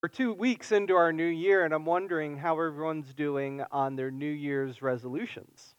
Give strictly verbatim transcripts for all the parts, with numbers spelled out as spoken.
We're two weeks into our new year, and I'm wondering how everyone's doing on their New Year's resolutions.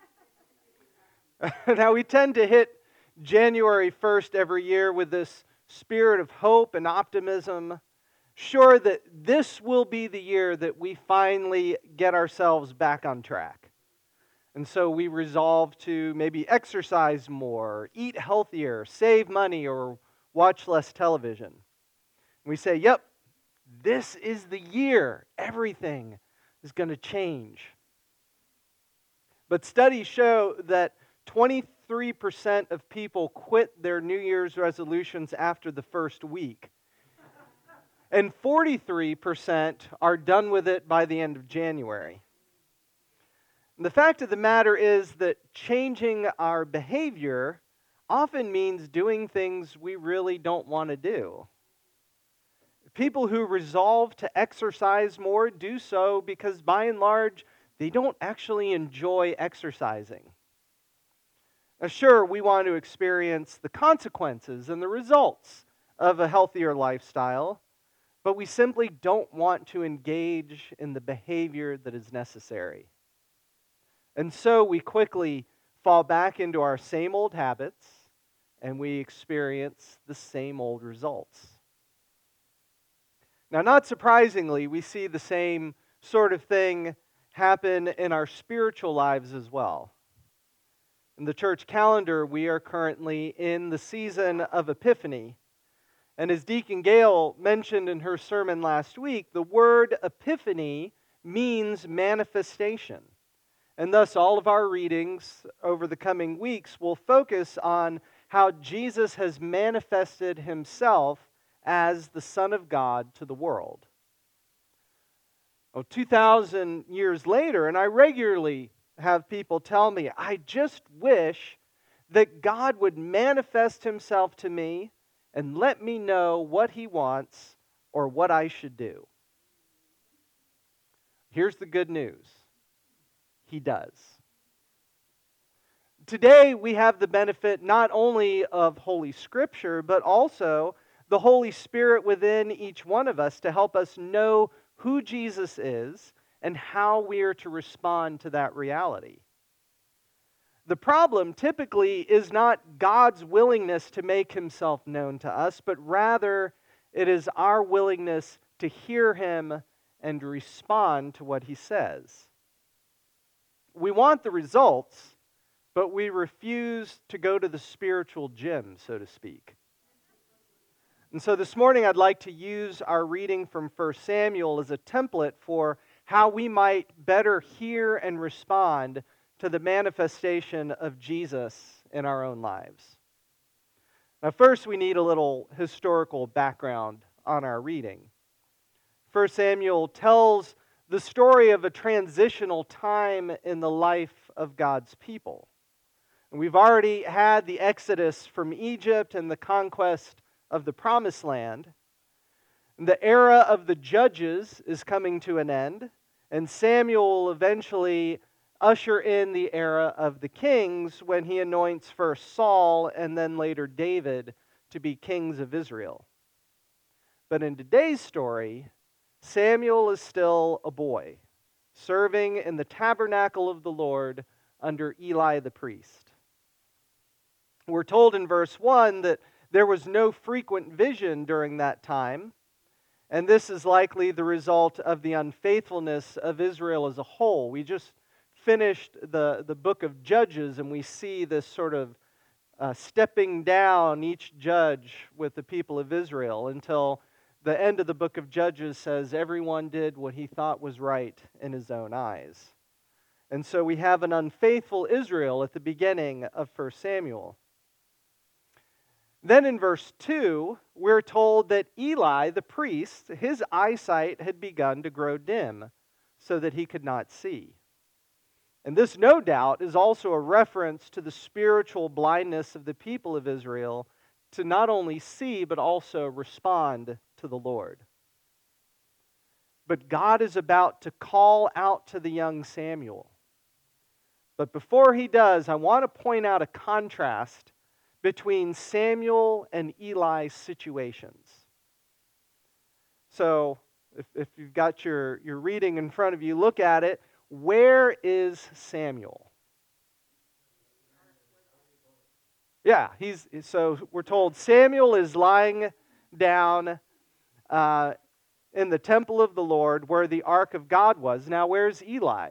Now, we tend to hit January first every year with this spirit of hope and optimism, sure that this will be the year that we finally get ourselves back on track. And so we resolve to maybe exercise more, eat healthier, save money, or watch less television. We say, yep, this is the year. Everything is going to change. But studies show that twenty-three percent of people quit their New Year's resolutions after the first week. And forty-three percent are done with it by the end of January. And the fact of the matter is that changing our behavior often means doing things we really don't want to do. People who resolve to exercise more do so because, by and large, they don't actually enjoy exercising. Now, sure, we want to experience the consequences and the results of a healthier lifestyle, but we simply don't want to engage in the behavior that is necessary. And so we quickly fall back into our same old habits, and we experience the same old results. Now, not surprisingly, we see the same sort of thing happen in our spiritual lives as well. In the church calendar, we are currently in the season of Epiphany. And as Deacon Gail mentioned in her sermon last week, the word epiphany means manifestation. And thus, all of our readings over the coming weeks will focus on how Jesus has manifested himself as the Son of God to the world. Oh, two thousand years later, and I regularly have people tell me, I just wish that God would manifest himself to me and let me know what he wants or what I should do. Here's the good news. He does. Today we have the benefit not only of Holy Scripture, but also the Holy Spirit within each one of us to help us know who Jesus is and how we are to respond to that reality. The problem typically is not God's willingness to make himself known to us, but rather it is our willingness to hear him and respond to what he says. We want the results, but we refuse to go to the spiritual gym, so to speak. And so this morning I'd like to use our reading from First Samuel as a template for how we might better hear and respond to the manifestation of Jesus in our own lives. Now first we need a little historical background on our reading. First Samuel tells the story of a transitional time in the life of God's people. And we've already had the exodus from Egypt and the conquest of the Promised Land. The era of the judges is coming to an end, and Samuel will eventually usher in the era of the kings when he anoints first Saul and then later David to be kings of Israel. But in today's story, Samuel is still a boy, serving in the tabernacle of the Lord under Eli the priest. We're told in verse one that there was no frequent vision during that time, and this is likely the result of the unfaithfulness of Israel as a whole. We just finished the, the book of Judges, and we see this sort of uh, stepping down each judge with the people of Israel until the end of the book of Judges says everyone did what he thought was right in his own eyes. And so we have an unfaithful Israel at the beginning of First Samuel. Then in verse two, we're told that Eli, the priest, his eyesight had begun to grow dim so that he could not see. And this, no doubt, is also a reference to the spiritual blindness of the people of Israel to not only see, but also respond to the Lord. But God is about to call out to the young Samuel. But before he does, I want to point out a contrast between Samuel and Eli's situations. So if, if you've got your, your reading in front of you, look at it. Where is Samuel? Yeah, he's so we're told Samuel is lying down uh, in the temple of the Lord where the ark of God was. Now, where's Eli?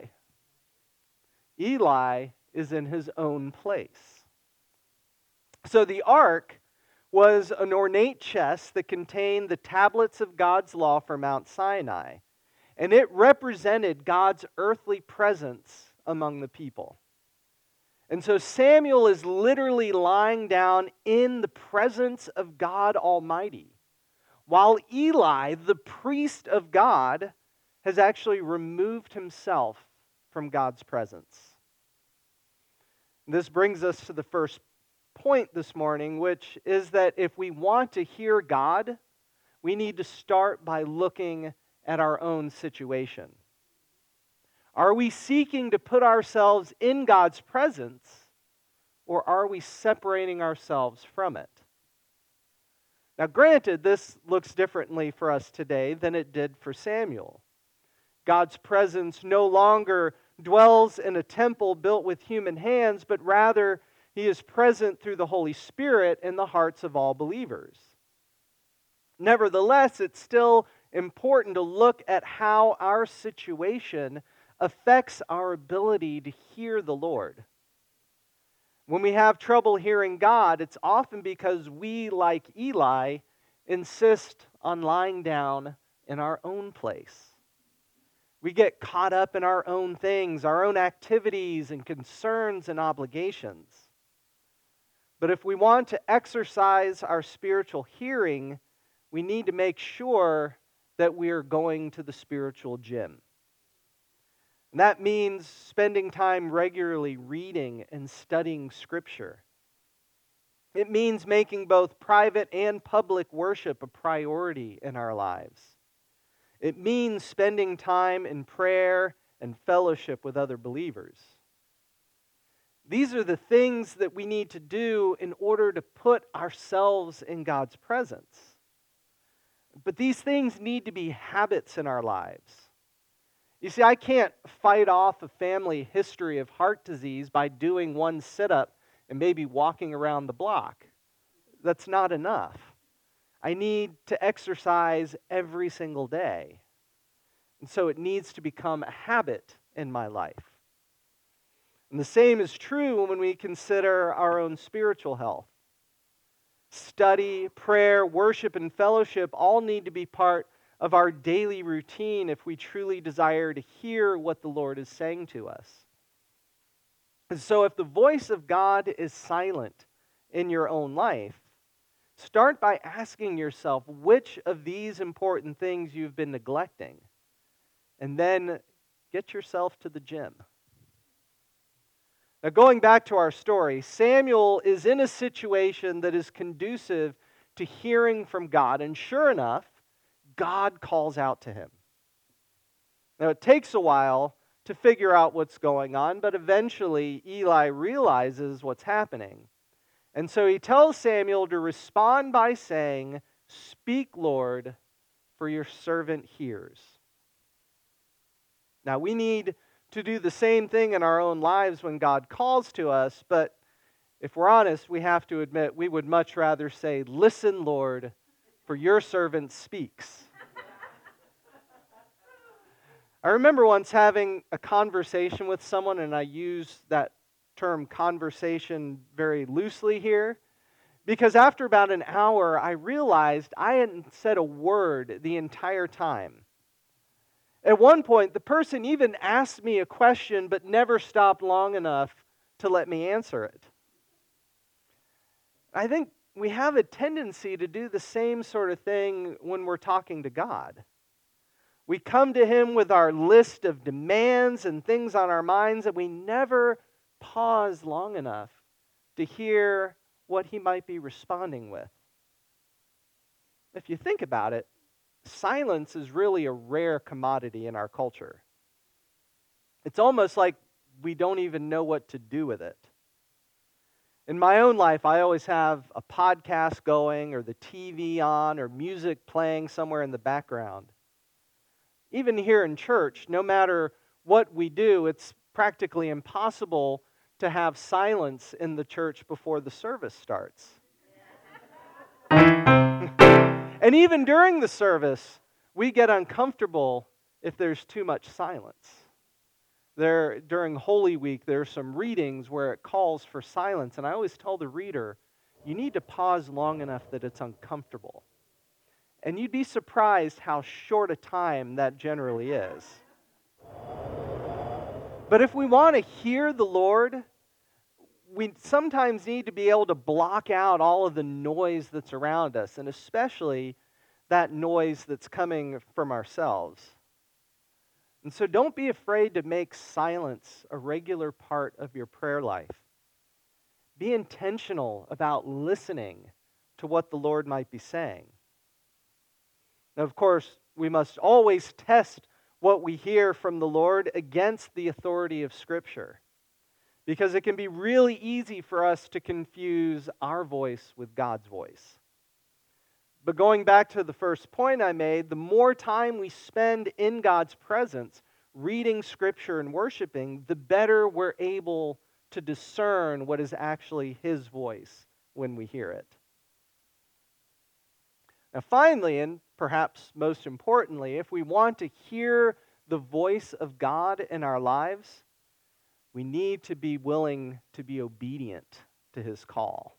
Eli is in his own place. So the ark was an ornate chest that contained the tablets of God's law for Mount Sinai, and it represented God's earthly presence among the people. And so Samuel is literally lying down in the presence of God Almighty, while Eli, the priest of God, has actually removed himself from God's presence. This brings us to the first point this morning, which is that if we want to hear God, we need to start by looking at our own situation. Are we seeking to put ourselves in God's presence, or are we separating ourselves from it? Now, granted, this looks differently for us today than it did for Samuel. God's presence no longer dwells in a temple built with human hands, but rather He is present through the Holy Spirit in the hearts of all believers. Nevertheless, it's still important to look at how our situation affects our ability to hear the Lord. When we have trouble hearing God, it's often because we, like Eli, insist on lying down in our own place. We get caught up in our own things, our own activities and concerns and obligations. But if we want to exercise our spiritual hearing, we need to make sure that we are going to the spiritual gym. And that means spending time regularly reading and studying Scripture. It means making both private and public worship a priority in our lives. It means spending time in prayer and fellowship with other believers. These are the things that we need to do in order to put ourselves in God's presence. But these things need to be habits in our lives. You see, I can't fight off a family history of heart disease by doing one sit-up and maybe walking around the block. That's not enough. I need to exercise every single day. And so it needs to become a habit in my life. And the same is true when we consider our own spiritual health. Study, prayer, worship, and fellowship all need to be part of our daily routine if we truly desire to hear what the Lord is saying to us. And so if the voice of God is silent in your own life, start by asking yourself which of these important things you've been neglecting, and then get yourself to the gym. Now, going back to our story, Samuel is in a situation that is conducive to hearing from God, and sure enough, God calls out to him. Now, it takes a while to figure out what's going on, but eventually Eli realizes what's happening. And so he tells Samuel to respond by saying, "Speak, Lord, for your servant hears." Now, we need to do the same thing in our own lives when God calls to us, but if we're honest, we have to admit we would much rather say, "Listen, Lord, for your servant speaks." I remember once having a conversation with someone, and I use that term conversation very loosely here, because after about an hour, I realized I hadn't said a word the entire time. At one point, the person even asked me a question, but never stopped long enough to let me answer it. I think we have a tendency to do the same sort of thing when we're talking to God. We come to Him with our list of demands and things on our minds, and we never pause long enough to hear what He might be responding with. If you think about it, silence is really a rare commodity in our culture. It's almost like we don't even know what to do with it. In my own life, I always have a podcast going or the T V on or music playing somewhere in the background. Even here in church, no matter what we do, it's practically impossible to have silence in the church before the service starts. And even during the service, we get uncomfortable if there's too much silence. There, during Holy Week, there are some readings where it calls for silence, and I always tell the reader, you need to pause long enough that it's uncomfortable. And you'd be surprised how short a time that generally is. But if we want to hear the Lord, we sometimes need to be able to block out all of the noise that's around us, and especially that noise that's coming from ourselves. And so don't be afraid to make silence a regular part of your prayer life. Be intentional about listening to what the Lord might be saying. Now, of course, we must always test what we hear from the Lord against the authority of Scripture, because it can be really easy for us to confuse our voice with God's voice. But going back to the first point I made, the more time we spend in God's presence, reading Scripture and worshiping, the better we're able to discern what is actually His voice when we hear it. Now finally, and perhaps most importantly, if we want to hear the voice of God in our lives, we need to be willing to be obedient to His call.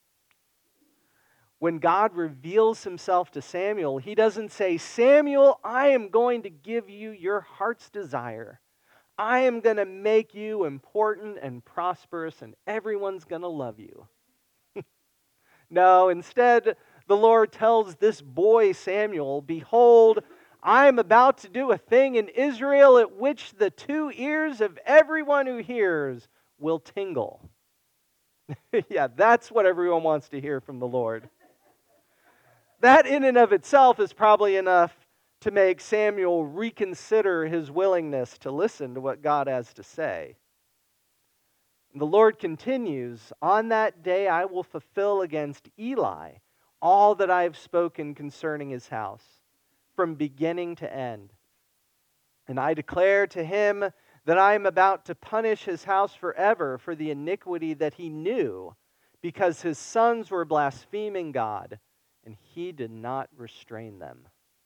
When God reveals Himself to Samuel, He doesn't say, Samuel, I am going to give you your heart's desire. I am going to make you important and prosperous, and everyone's going to love you. No, instead, the Lord tells this boy Samuel, behold, I am about to do a thing in Israel at which the two ears of everyone who hears will tingle. Yeah, that's what everyone wants to hear from the Lord. That in and of itself is probably enough to make Samuel reconsider his willingness to listen to what God has to say. And the Lord continues, on that day I will fulfill against Eli all that I have spoken concerning his house, from beginning to end. And I declare to him that I am about to punish his house forever for the iniquity that he knew, because his sons were blaspheming God, and he did not restrain them.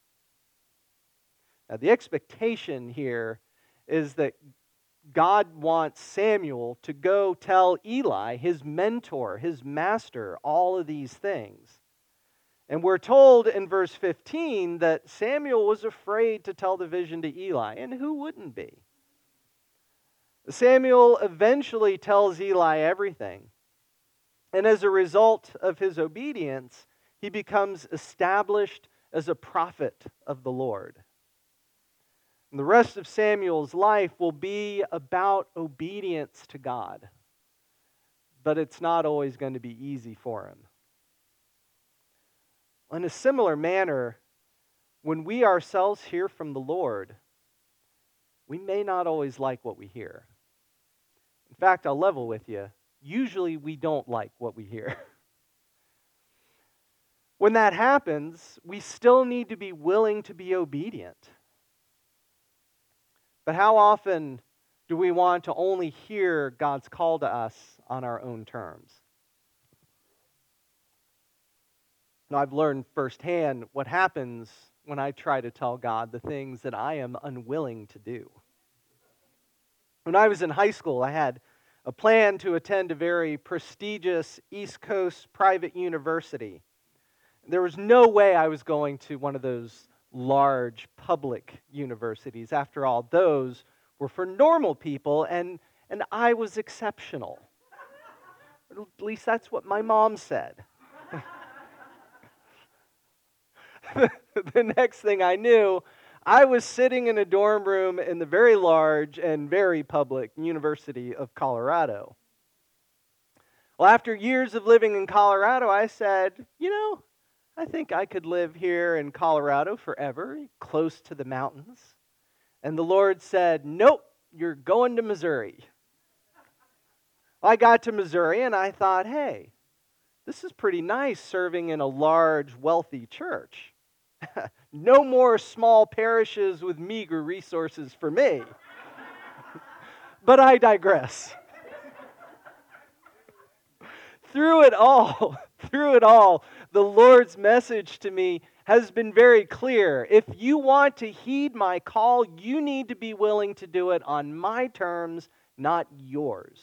Now, the expectation here is that God wants Samuel to go tell Eli, his mentor, his master, all of these things. And we're told in verse fifteen that Samuel was afraid to tell the vision to Eli, and who wouldn't be? Samuel eventually tells Eli everything, and as a result of his obedience, he becomes established as a prophet of the Lord. And the rest of Samuel's life will be about obedience to God, but it's not always going to be easy for him. In a similar manner, when we ourselves hear from the Lord, we may not always like what we hear. In fact, I'll level with you. Usually we don't like what we hear. When that happens, we still need to be willing to be obedient. But how often do we want to only hear God's call to us on our own terms? Now, I've learned firsthand what happens when I try to tell God the things that I am unwilling to do. When I was in high school, I had a plan to attend a very prestigious East Coast private university. There was no way I was going to one of those large public universities. After all, those were for normal people, and, and I was exceptional. At least that's what my mom said. The next thing I knew, I was sitting in a dorm room in the very large and very public University of Colorado. Well, after years of living in Colorado, I said, you know, I think I could live here in Colorado forever, close to the mountains. And the Lord said, nope, you're going to Missouri. I got to Missouri and I thought, hey, this is pretty nice serving in a large, wealthy church. No more small parishes with meager resources for me. But I digress. Through it all, through it all, the Lord's message to me has been very clear. If you want to heed my call, you need to be willing to do it on my terms, not yours.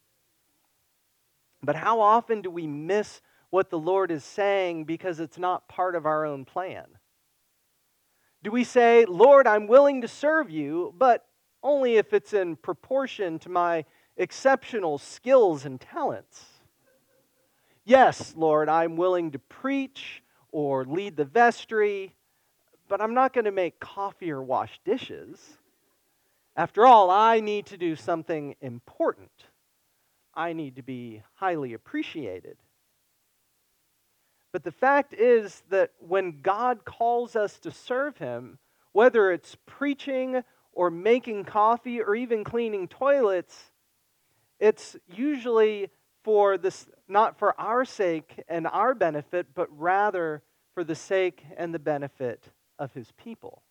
But how often do we miss what the Lord is saying because it's not part of our own plan? Do we say, Lord, I'm willing to serve you, but only if it's in proportion to my exceptional skills and talents? Yes, Lord, I'm willing to preach or lead the vestry, but I'm not going to make coffee or wash dishes. After all, I need to do something important. I need to be highly appreciated. But the fact is that when God calls us to serve Him, whether it's preaching or making coffee or even cleaning toilets, it's usually for this, not for our sake and our benefit, but rather for the sake and the benefit of His people.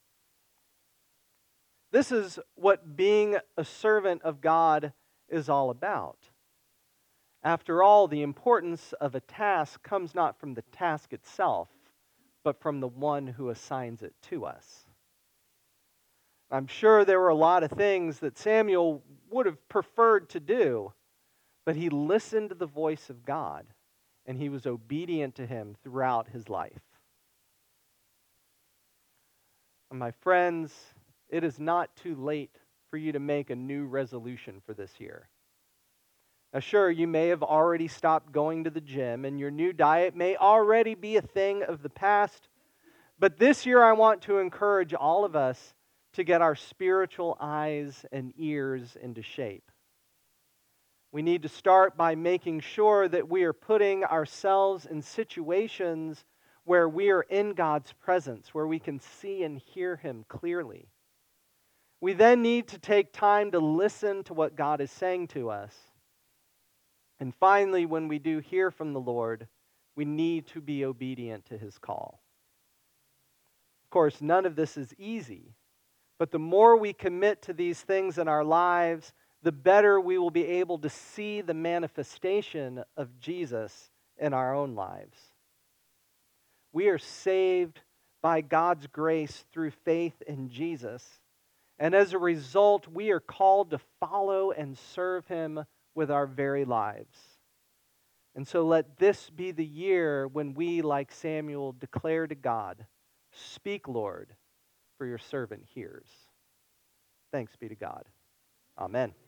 This is what being a servant of God is all about. After all, the importance of a task comes not from the task itself, but from the one who assigns it to us. I'm sure there were a lot of things that Samuel would have preferred to do, but he listened to the voice of God, and he was obedient to Him throughout his life. And my friends, it is not too late for you to make a new resolution for this year. Now, sure, you may have already stopped going to the gym, and your new diet may already be a thing of the past, but this year I want to encourage all of us to get our spiritual eyes and ears into shape. We need to start by making sure that we are putting ourselves in situations where we are in God's presence, where we can see and hear Him clearly. We then need to take time to listen to what God is saying to us. And finally, when we do hear from the Lord, we need to be obedient to His call. Of course, none of this is easy, but the more we commit to these things in our lives, the better we will be able to see the manifestation of Jesus in our own lives. We are saved by God's grace through faith in Jesus, and as a result, we are called to follow and serve Him with our very lives. And so let this be the year when we, like Samuel, declare to God, "Speak, Lord, for your servant hears." Thanks be to God. Amen.